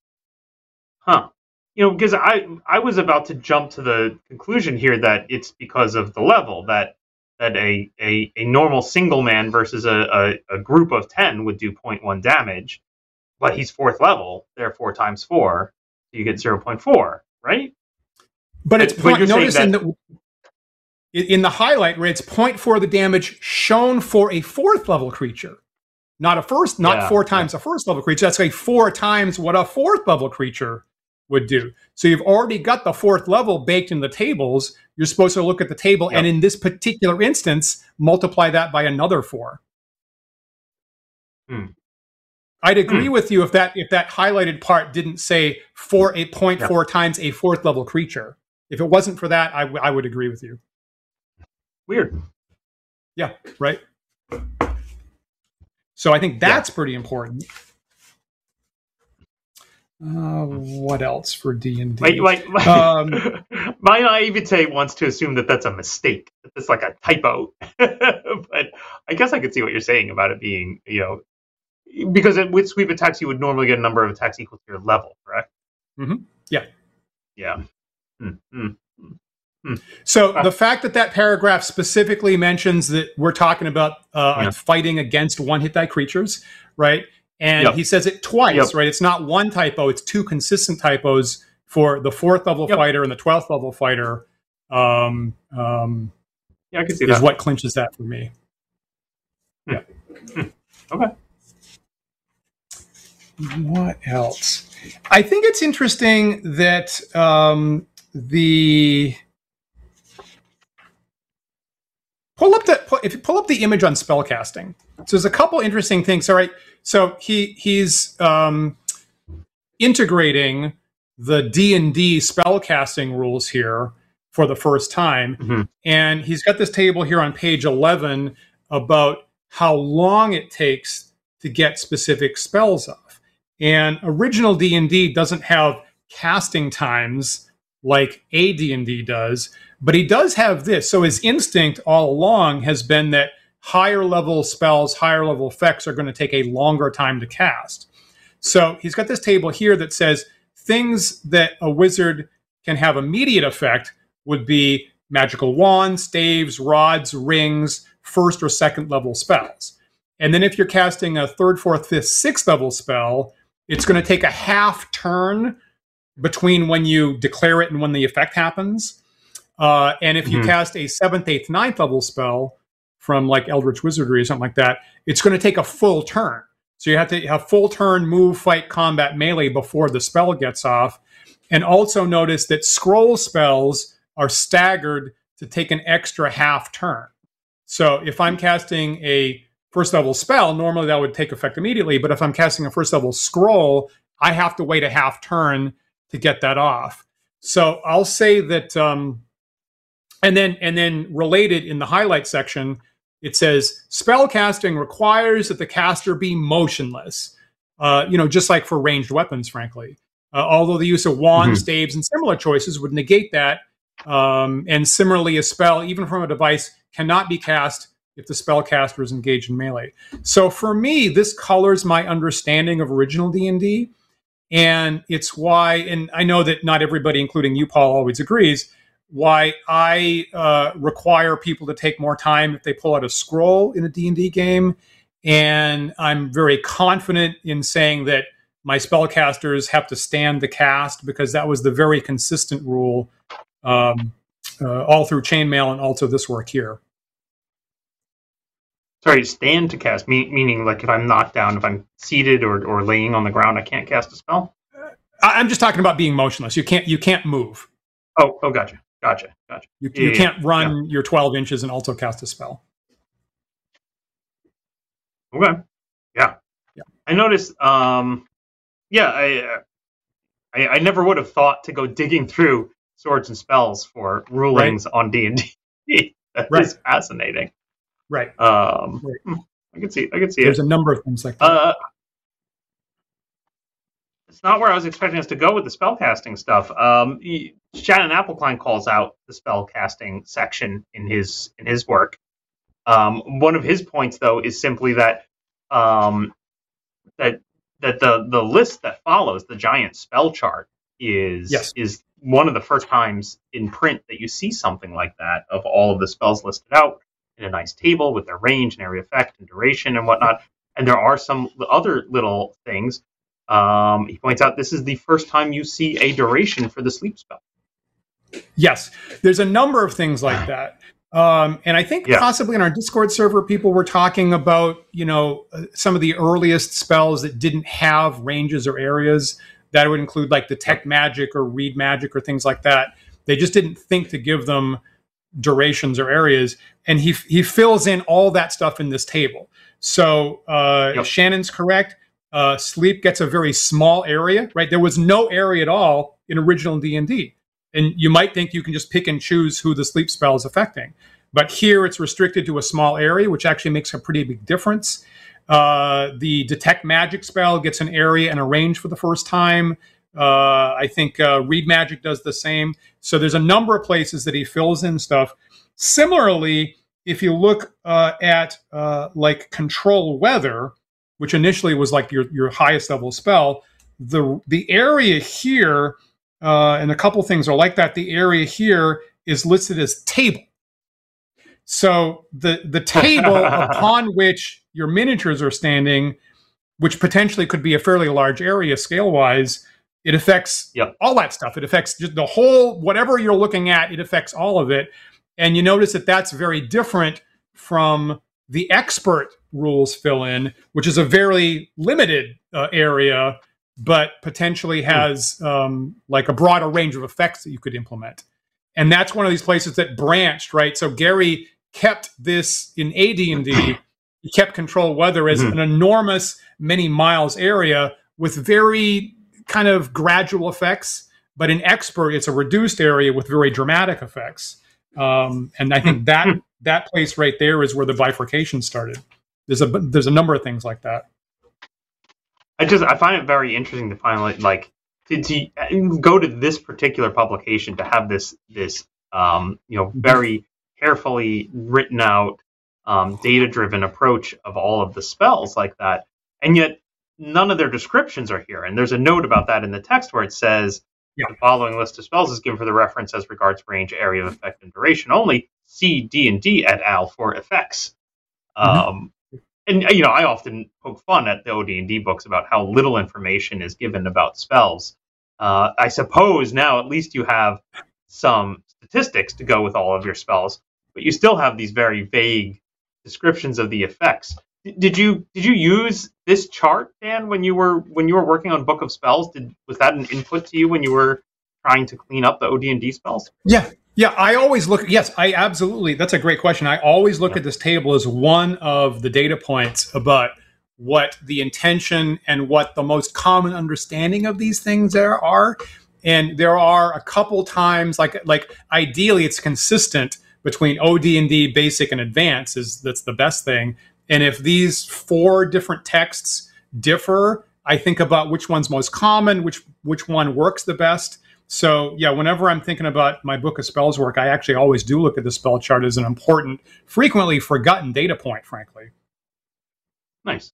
Huh. Because I was about to jump to the conclusion here that it's because of the level, that a normal single man versus a group of 10 would do 0.1 damage, but he's 4th level, therefore times 4, so you get 0.4, right? But it's notice in the highlight where it's 0.4 the damage shown for a 4th level creature, not 4 times a 1st level creature. That's like 4 times what a 4th level creature would do. So you've already got the 4th level baked in the tables. You're supposed to look at the table, and in this particular instance, multiply that by another 4. I'd agree with you if that highlighted part didn't say 8.4 times a 4th level creature. If it wasn't for that, I would agree with you. Weird. Yeah, right. So I think that's pretty important. What else for D&D? Wait. My naivete wants to assume that that's a mistake, that it's like a typo. But I guess I could see what you're saying about it being, because with sweep attacks, you would normally get a number of attacks equal to your level, correct? Mm-hmm. Yeah. Yeah. So the fact that paragraph specifically mentions that we're talking about fighting against one-hit die creatures, right? And he says it twice, right? It's not one typo, it's 2 consistent typos for the 4th level fighter and the 12th level fighter. I can see that. Is what clinches that for me. Yeah. Okay. What else? I think it's interesting that if you pull up the image on spellcasting. So there's a couple interesting things. All right. So he's integrating the D&D spellcasting rules here for the first time. And he's got this table here on page 11 about how long it takes to get specific spells off. And original D&D doesn't have casting times like AD&D does, but he does have this. So his instinct all along has been that higher level spells, higher level effects are going to take a longer time to cast. So he's got this table here that says things that a wizard can have immediate effect would be magical wands, staves, rods, rings, 1st or 2nd level spells. And then if you're casting a 3rd, 4th, 5th, 6th level spell, it's going to take a half turn between when you declare it and when the effect happens. And if you cast a 7th, 8th, 9th level spell from like Eldritch Wizardry or something like that, it's going to take a full turn. So you have to have full turn, move, fight, combat, melee before the spell gets off. And also notice that scroll spells are staggered to take an extra half turn. So if I'm casting a 1st level spell, normally that would take effect immediately. But if I'm casting a 1st level scroll, I have to wait a half turn to get that off. So I'll say that, and then related in the highlight section, it says spell casting requires that the caster be motionless. just like for ranged weapons, frankly. Although the use of wands, staves, and similar choices would negate that. And similarly, a spell, even from a device, cannot be cast if the spellcaster is engaged in melee. So for me, this colors my understanding of original D&D. And it's why, and I know that not everybody, including you, Paul, always agrees, why I require people to take more time if they pull out a scroll in a D&D game. And I'm very confident in saying that my spellcasters have to stand the cast, because that was the very consistent rule all through Chainmail and also this work here. Sorry, stand to cast, meaning like if I'm knocked down, if I'm seated or laying on the ground, I can't cast a spell? I'm just talking about being motionless. You can't move. Oh, gotcha. You can't run your 12 inches and also cast a spell. Okay. Yeah. I noticed, I never would have thought to go digging through swords and spells for rulings on D&D. That is fascinating. Right. I can see There's a number of things like that. It's not where I was expecting us to go with the spellcasting stuff. Shannon Appelkline calls out the spellcasting section in his work. One of his points, though, is simply that that the list that follows, the giant spell chart, is one of the first times in print that you see something like that, of all of the spells listed out in a nice table with their range and area effect and duration and whatnot. And there are some other little things. He points out this is the first time you see a duration for the sleep spell. Yes, there's a number of things like that. And I think possibly in our Discord server, people were talking about, some of the earliest spells that didn't have ranges or areas. That would include like detect magic or read magic or things like that. They just didn't think to give them durations or areas. And he fills in all that stuff in this table. So Shannon's correct. Sleep gets a very small area, right? There was no area at all in original D&D. And you might think you can just pick and choose who the sleep spell is affecting. But here it's restricted to a small area, which actually makes a pretty big difference. The detect magic spell gets an area and a range for the first time. I think read magic does the same. So there's a number of places that he fills in stuff. Similarly, if you look at like control weather, which initially was like your highest level spell, the area here, and a couple things are like that. The area here is listed as table. So the table upon which your miniatures are standing, which potentially could be a fairly large area scale-wise, it affects all that stuff. It affects just the whole, whatever you're looking at, it affects all of it. And you notice that that's very different from the expert rules fill in, which is a very limited area, but potentially has like a broader range of effects that you could implement. And that's one of these places that branched, right? So Gary kept this in AD&D. He kept control weather as an enormous, many miles area with very kind of gradual effects. But in expert, it's a reduced area with very dramatic effects. And I think that place right there is where the bifurcation started. There's a number of things like that. I find it very interesting to find like to go to this particular publication to have this very carefully written out data driven approach of all of the spells like that, and yet none of their descriptions are here. And there's a note about that in the text where it says the following list of spells is given for the reference as regards range, area of effect, and duration only. See D&D et al. For effects. And I often poke fun at the OD&D books about how little information is given about spells. I suppose now at least you have some statistics to go with all of your spells, but you still have these very vague descriptions of the effects. Did you use this chart, Dan, when you were working on Book of Spells? Was that an input to you when you were trying to clean up the OD&D spells? Yeah, I always look. Yes, I absolutely. That's a great question. I always look at this table as one of the data points about what the intention and what the most common understanding of these things there are. And there are a couple times, like ideally, it's consistent between OD&D, basic, and advanced. That's the best thing. And if these 4 different texts differ, I think about which one's most common, which one works the best. So yeah, whenever I'm thinking about my book of spells work, I actually always do look at the spell chart as an important, frequently forgotten data point, frankly. Nice.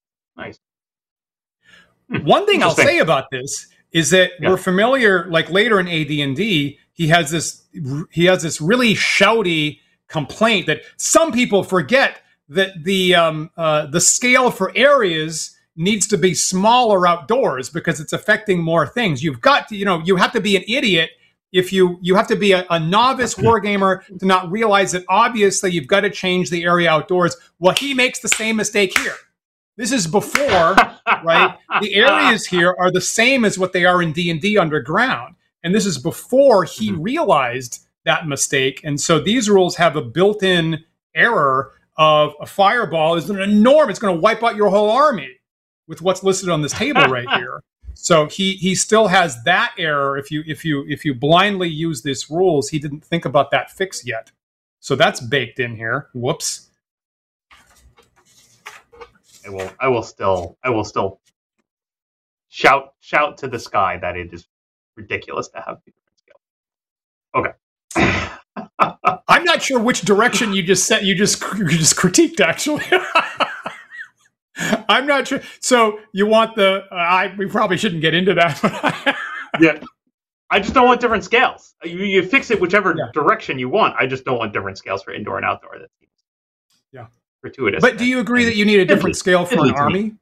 One thing I'll say about this is that we're familiar, like later in AD&D, he has this really shouty complaint that some people forget that the scale for areas needs to be smaller outdoors because it's affecting more things. You've got to, you have to be an idiot if you have to be a novice wargamer to not realize that obviously you've got to change the area outdoors. Well, he makes the same mistake here. This is before, right? The areas here are the same as what they are in D&D Underground. And this is before he realized that mistake. And so these rules have a built-in error of a fireball is an enormous, it's going to wipe out your whole army with what's listed on this table right here. So he still has that error. If you blindly use these rules, he didn't think about that fix yet. So that's baked in here. Whoops. I will still shout to the sky that it is ridiculous to have different scales. Okay. I'm not sure which direction you just critiqued, actually. I'm not sure. So you want we probably shouldn't get into that. Yeah. I just don't want different scales. You fix it whichever direction you want. I just don't want different scales for indoor and outdoor. That seems gratuitous. But do you agree that you need a different scale for an army?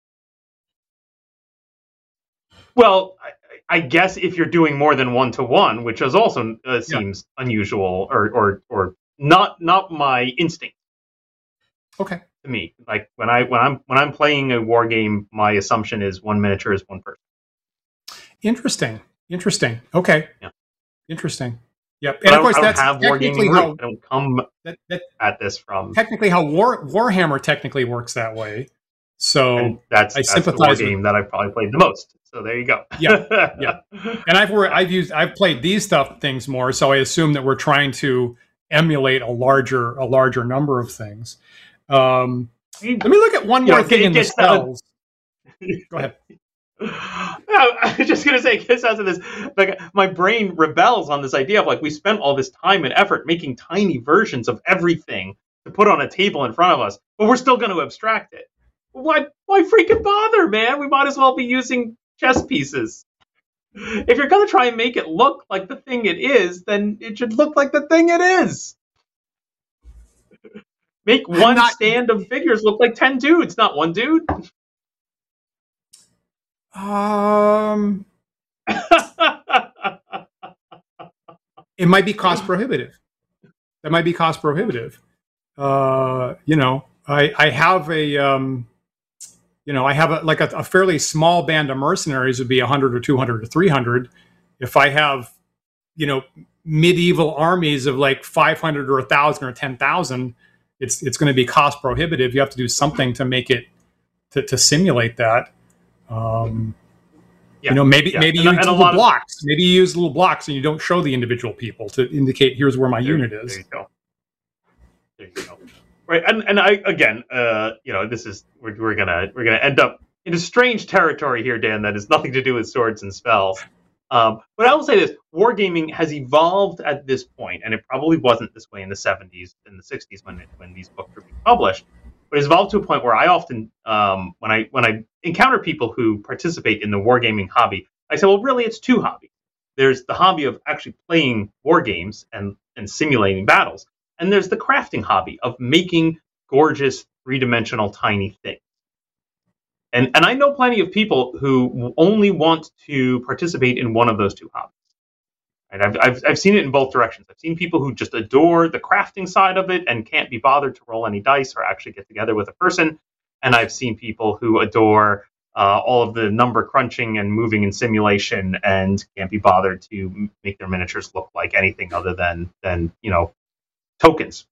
Well, I guess if you're doing more than 1-to-1, which is also seems unusual or not my instinct. Okay. To me, like when I'm playing a war game, my assumption is one miniature is one person. Interesting. Okay. Yeah. Interesting. Yep. And of course, that's technically how I don't come at this from technically how Warhammer technically works that way. So that's the war game that I've probably played the most. So there you go. Yeah. And I've played these things more, so I assume that we're trying to emulate a larger number of things. Let me look at one more thing in the spells. Go ahead. I was just gonna say, it gets out of this. Like my brain rebels on this idea of like we spent all this time and effort making tiny versions of everything to put on a table in front of us, but we're still going to abstract it. Why freaking bother, man? We might as well be using chess pieces. If you're going to try and make it look like the thing it is, then it should look like the thing it is. Make one stand of figures look like 10 dudes, not one dude. It might be cost prohibitive. That might be cost prohibitive. I have a fairly small band of mercenaries would be 100 or 200 or 300. If I have, medieval armies of like 500 or 1,000 or 10,000, it's going to be cost prohibitive. You have to do something to make it to simulate that. Maybe you use little blocks. Maybe you use little blocks and you don't show the individual people to indicate here's where my unit is. There you go. Right, and I again, this is we're gonna end up in a strange territory here, Dan. That has nothing to do with swords and spells. But I will say this: wargaming has evolved at this point, and it probably wasn't this way in the 70s and the 60s when these books were being published. But it's evolved to a point where I often, when I encounter people who participate in the wargaming hobby, I say, well, really, it's two hobbies. There's the hobby of actually playing war games and simulating battles. And there's the crafting hobby of making gorgeous, three-dimensional, tiny things. And I know plenty of people who only want to participate in one of those two hobbies. And I've seen it in both directions. I've seen people who just adore the crafting side of it and can't be bothered to roll any dice or actually get together with a person. And I've seen people who adore all of the number crunching and moving and simulation and can't be bothered to make their miniatures look like anything other than tokens,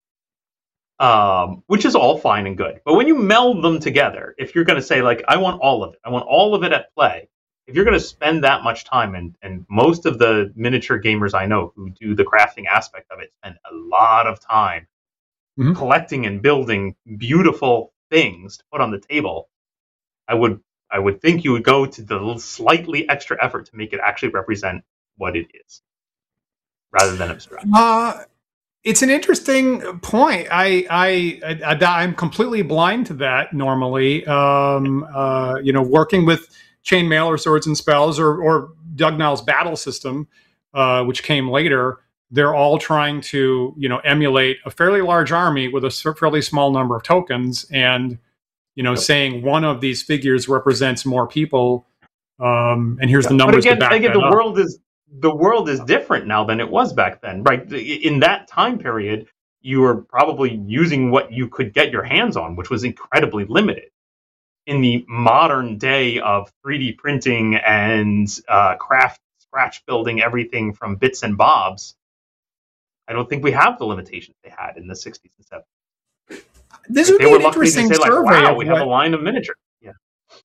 which is all fine and good. But when you meld them together, if you're going to say, like, I want all of it at play, if you're going to spend that much time, and most of the miniature gamers I know who do the crafting aspect of it spend a lot of time collecting and building beautiful things to put on the table, I would I would think you would go to the slightly extra effort to make it actually represent what it is, rather than abstract. It's an interesting point. I'm completely blind to that normally. Working with Chainmail or Swords and Spells or Doug Niles' battle system, which came later, they're all trying to, emulate a fairly large army with a fairly small number of tokens, and saying one of these figures represents more people, and here's the numbers. But again, the world is different now than it was back then, right? In that time period, you were probably using what you could get your hands on, which was incredibly limited. In the modern day of 3D printing and scratch building everything from bits and bobs, I don't think we have the limitations they had in the 60s and 70s. This would be an interesting survey. Wow, we have a line of miniature. Yeah.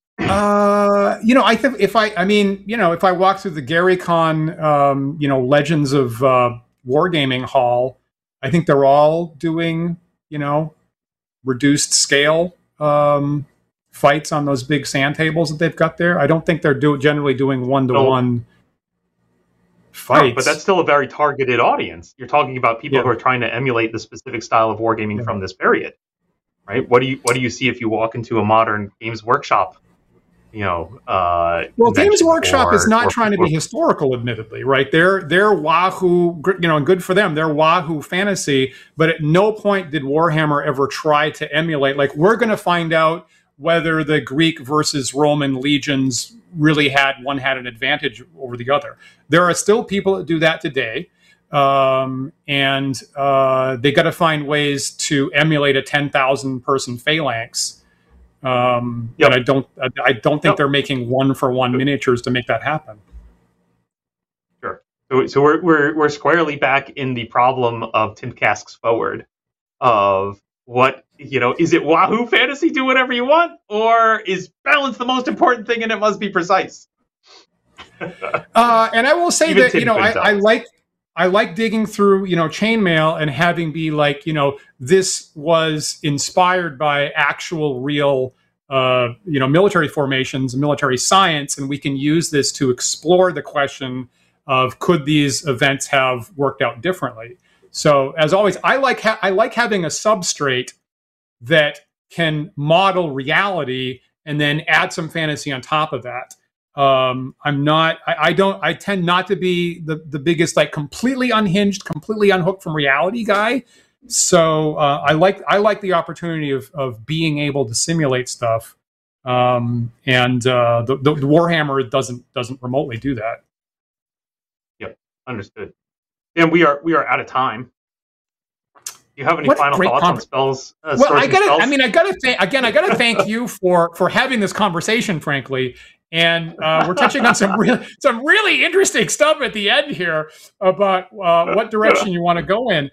I think if I walk through the Gary Con, Legends of Wargaming Hall, I think they're all doing, reduced scale fights on those big sand tables that they've got there. I don't think they're generally doing one-to-one fights. No, but that's still a very targeted audience. You're talking about people who are trying to emulate the specific style of wargaming from this period, right? What do you see if you walk into a modern Games Workshop? Games Workshop is not trying to be historical, admittedly, right? They're Wahoo, and good for them. They're Wahoo fantasy, but at no point did Warhammer ever try to emulate. Like, we're going to find out whether the Greek versus Roman legions really had an advantage over the other. There are still people that do that today, and they got to find ways to emulate a 10,000 person phalanx. But I don't think they're making one-for-one miniatures to make that happen. Sure. So we're squarely back in the problem of Tim Kask's Forward of what, is it Wahoo fantasy, do whatever you want, or is balance the most important thing and it must be precise? And I will say that, I like digging through, Chainmail and having be like, this was inspired by actual real, military formations, military science, and we can use this to explore the question of could these events have worked out differently. So, as always, I like having a substrate that can model reality and then add some fantasy on top of that. I tend not to be the biggest, like, completely unhinged, completely unhooked from reality guy. So I like the opportunity of being able to simulate stuff. The Warhammer doesn't remotely do that. Yep. Understood. And we are out of time. Do you have any final thoughts on spells? I gotta thank you for having this conversation, frankly. And we're touching on some really interesting stuff at the end here about what direction you want to go in.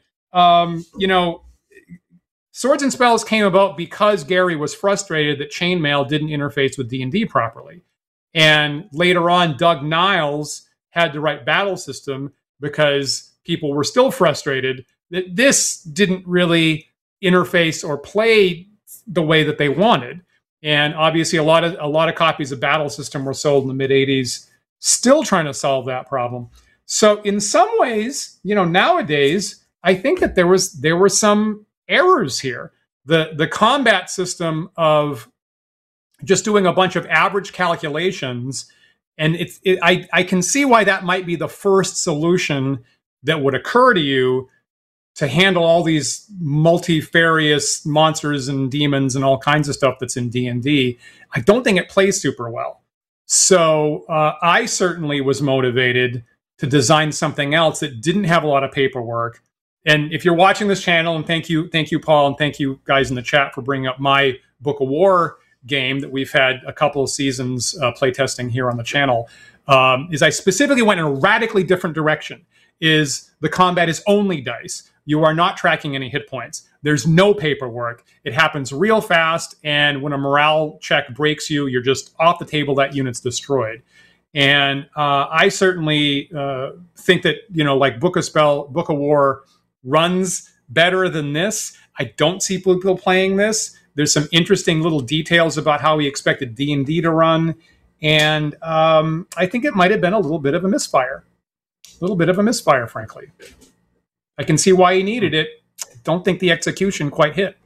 Swords and Spells came about because Gary was frustrated that Chainmail didn't interface with D&D properly. And later on, Doug Niles had to write Battle System because people were still frustrated that this didn't really interface or play the way that they wanted. And obviously, a lot of copies of Battle System were sold in the mid-'80s, still trying to solve that problem. So in some ways, nowadays, I think that there were some errors here. The combat system of just doing a bunch of average calculations, and I can see why that might be the first solution that would occur to you to handle all these multifarious monsters and demons and all kinds of stuff that's in D&D. I don't think it plays super well. So I certainly was motivated to design something else that didn't have a lot of paperwork. And if you're watching this channel, and thank you, Paul, and thank you guys in the chat for bringing up my Book of War game that we've had a couple of seasons playtesting here on the channel, is I specifically went in a radically different direction. Is the combat is only dice. You are not tracking any hit points. There's no paperwork. It happens real fast, and when a morale check breaks you, you're just off the table. That unit's destroyed. And I certainly think that like Book of War runs better than this. I don't see people playing this, There's some interesting little details about how he expected D&D to run. And I think it might have been a little bit of a misfire. A little bit of a misfire, frankly. I can see why he needed it. Don't think the execution quite hit.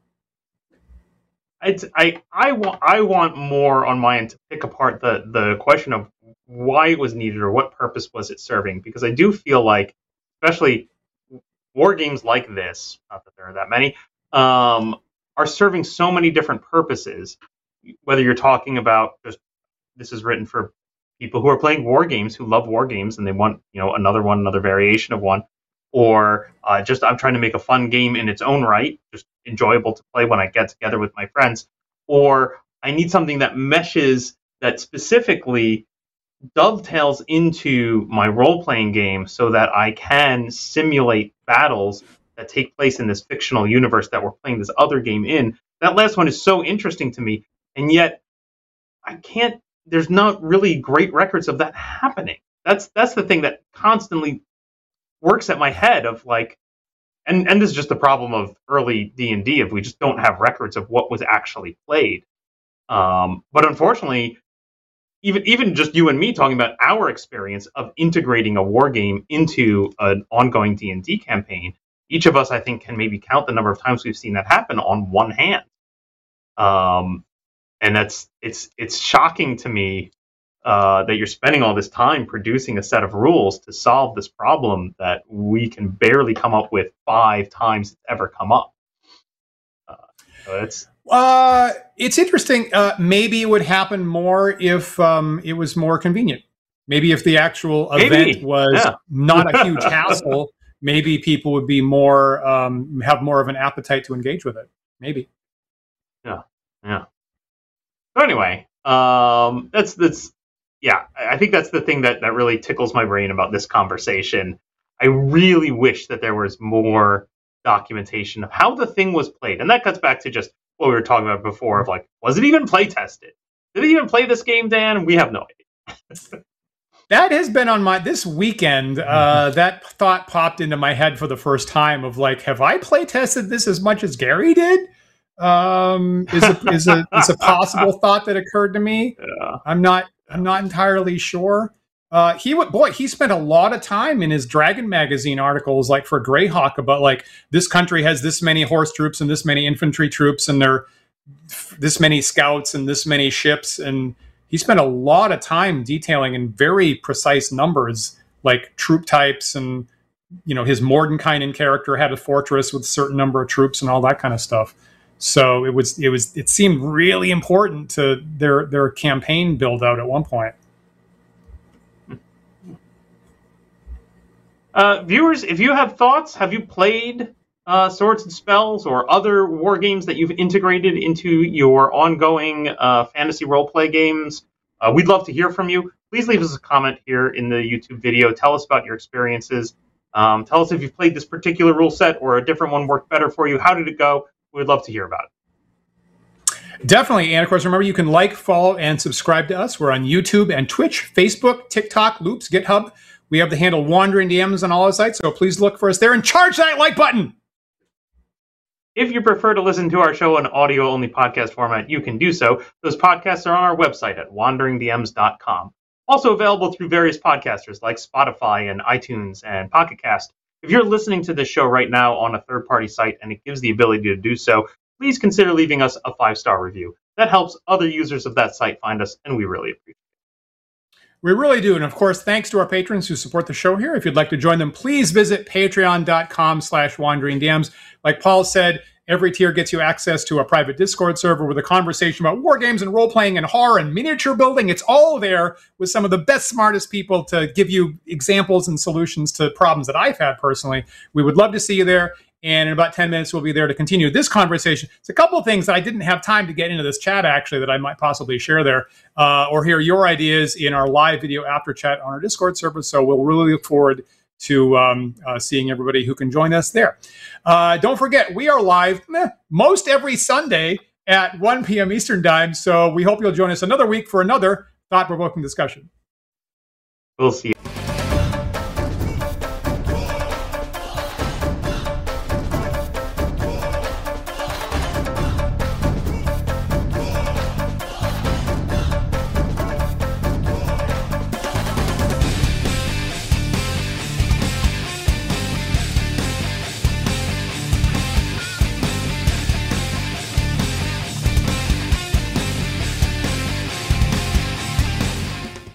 I want more on my end to pick apart the question of why it was needed or what purpose was it serving, because I do feel like, especially war games like this, not that there are that many, are serving so many different purposes. Whether you're talking about just this is written for people who are playing war games, who love war games, and they want another variation of one, or just I'm trying to make a fun game in its own right, just enjoyable to play when I get together with my friends, or I need something that meshes, that specifically dovetails into my role-playing game so that I can simulate battles that take place in this fictional universe that we're playing this other game in. That last one is so interesting to me, and yet there's not really great records of that happening. That's the thing that constantly works at my head of like, and this is just the problem of early D&D, if we just don't have records of what was actually played. But unfortunately, even just you and me talking about our experience of integrating a war game into an ongoing D&D campaign, each of us, I think, can maybe count the number of times we've seen that happen on one hand. And it's shocking to me that you're spending all this time producing a set of rules to solve this problem that we can barely come up with 5 times it's ever come up. It's interesting. Maybe it would happen more if it was more convenient. Maybe if the actual event was not a huge hassle, maybe people would be more have more of an appetite to engage with it. Maybe. Yeah. So anyway, that's I think that's the thing that really tickles my brain about this conversation. I really wish that there was more documentation of how the thing was played, and that cuts back to just what we were talking about before of like, was it even play tested? Did it even play this game, Dan? We have no idea. That has been on this weekend. That thought popped into my head for the first time of like, have I play tested this as much as Gary did? Is a possible thought that occurred to me. Yeah. I'm not entirely sure. He spent a lot of time in his Dragon magazine articles, like for Greyhawk, about like this country has this many horse troops and this many infantry troops, and there this many scouts and this many ships, and he spent a lot of time detailing in very precise numbers, like troop types, and his Mordenkainen character had a fortress with a certain number of troops and all that kind of stuff. So it seemed really important to their campaign build out at one point. Viewers, if you have thoughts, have you played Swords and Spells or other war games that you've integrated into your ongoing fantasy roleplay games? We'd love to hear from you. Please leave us a comment here in the YouTube video. Tell us about your experiences. Tell us if you've played this particular rule set or a different one worked better for you. How did it go? We'd love to hear about it. Definitely. And of course, remember, you can like, follow, and subscribe to us. We're on YouTube and Twitch, Facebook, TikTok, Loops, GitHub. We have the handle Wandering DMs on all our sites, so please look for us there and charge that like button. If you prefer to listen to our show in audio-only podcast format, you can do so. Those podcasts are on our website at wanderingdms.com. Also available through various podcasters like Spotify and iTunes and Pocket Cast. If you're listening to this show right now on a third-party site and it gives the ability to do so, please consider leaving us a 5-star review. That helps other users of that site find us, and we really appreciate it. We really do. And of course, thanks to our patrons who support the show here. If you'd like to join them, please visit patreon.com/wanderingdms. Like Paul said, every tier gets you access to a private Discord server with a conversation about war games and role-playing and horror and miniature building. It's all there with some of the best, smartest people to give you examples and solutions to problems that I've had personally. We would love to see you there. And in about 10 minutes, we'll be there to continue this conversation. It's a couple of things that I didn't have time to get into this chat, actually, that I might possibly share there, or hear your ideas in our live video after chat on our Discord server. So we'll really look forward to seeing everybody who can join us there. Don't forget, we are live most every Sunday at 1 p.m. Eastern Time. So we hope you'll join us another week for another thought-provoking discussion. We'll see you.